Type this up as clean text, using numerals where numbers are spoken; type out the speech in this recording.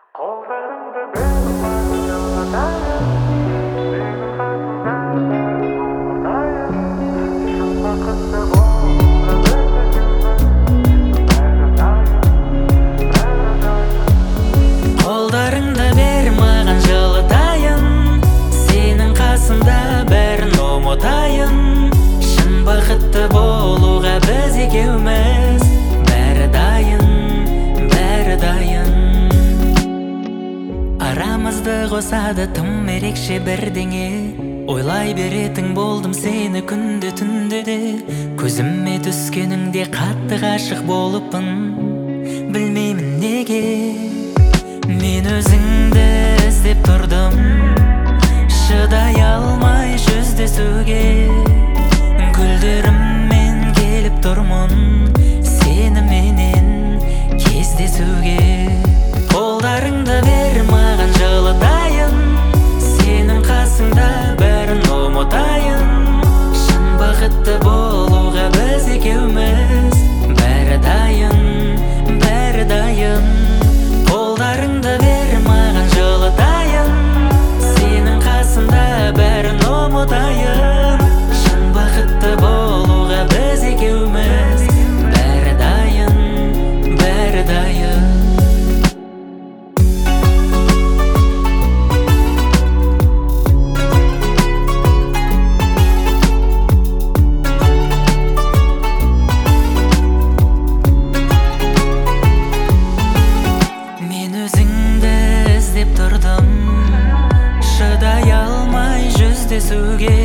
Kollarımda bir parçaladayım. Senin kalbinde buradayım. Şu vakıtta boğulur özümden. Kollarыңда бер маған жылытайын, сенің қасыңда бәрін ұмытайын. Шын бақытты болуға біз екеуміз, бәрі дайын, бәрі дайын. Арамызды қосады тым ерекше бірдеңе, ойлай беретін болдым сені күнде түнде де. Көзіме түскеніңде қатты ғашық болыппын, білмеймін неге. Мен өзіңді іздеп тұрдым, шыдай алмай жүздесуге. Гүлдеріммен келіп тұрмын, сеніменен кездесуге. Қолдарыңды бер маған жылытайын, сенің қасыңда бәрін ұмытайын. Шын бақытты болуға біз екеуміз, бәрі дайын, бәрі дайын. Қолдарыңды бер маған жылытайын, сенің қасыңда бәрін ұмытайын. Шын бақытты болуға біз екеуміз, бәрі дайын, бәрі дайын. Тұрдым, шыдай алмай жүздесуге.